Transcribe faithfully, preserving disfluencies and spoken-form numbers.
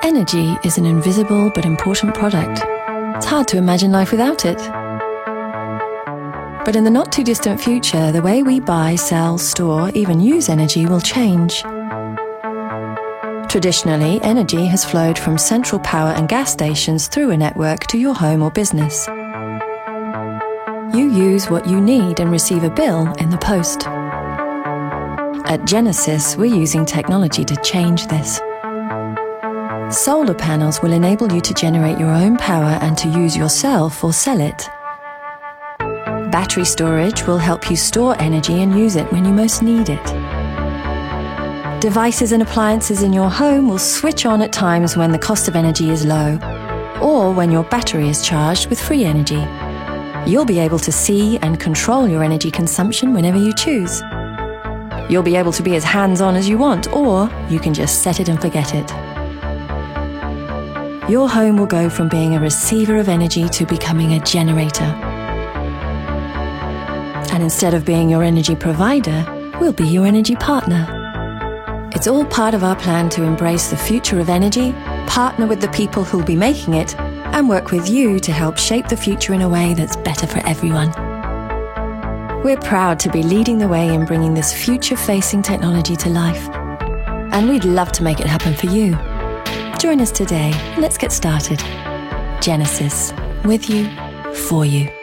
Energy is an invisible but important product. It's hard to imagine life without it. But in the not-too-distant future, the way we buy, sell, store, even use energy will change. Traditionally, energy has flowed from central power and gas stations through a network to your home or business. You use what you need and receive a bill in the post. At Genesis, we're using technology to change this. Solar panels will enable you to generate your own power and to use yourself or sell it. Battery storage will help you store energy and use it when you most need it. Devices and appliances in your home will switch on at times when the cost of energy is low, or when your battery is charged with free energy. You'll be able to see and control your energy consumption whenever you choose. You'll be able to be as hands-on as you want, or you can just set it and forget it. Your home will go from being a receiver of energy to becoming a generator. And instead of being your energy provider, we'll be your energy partner. It's all part of our plan to embrace the future of energy, partner with the people who'll be making it, and work with you to help shape the future in a way that's better for everyone. We're proud to be leading the way in bringing this future-facing technology to life. And we'd love to make it happen for you. Join us today. Let's get started. Genesis, with you, for you.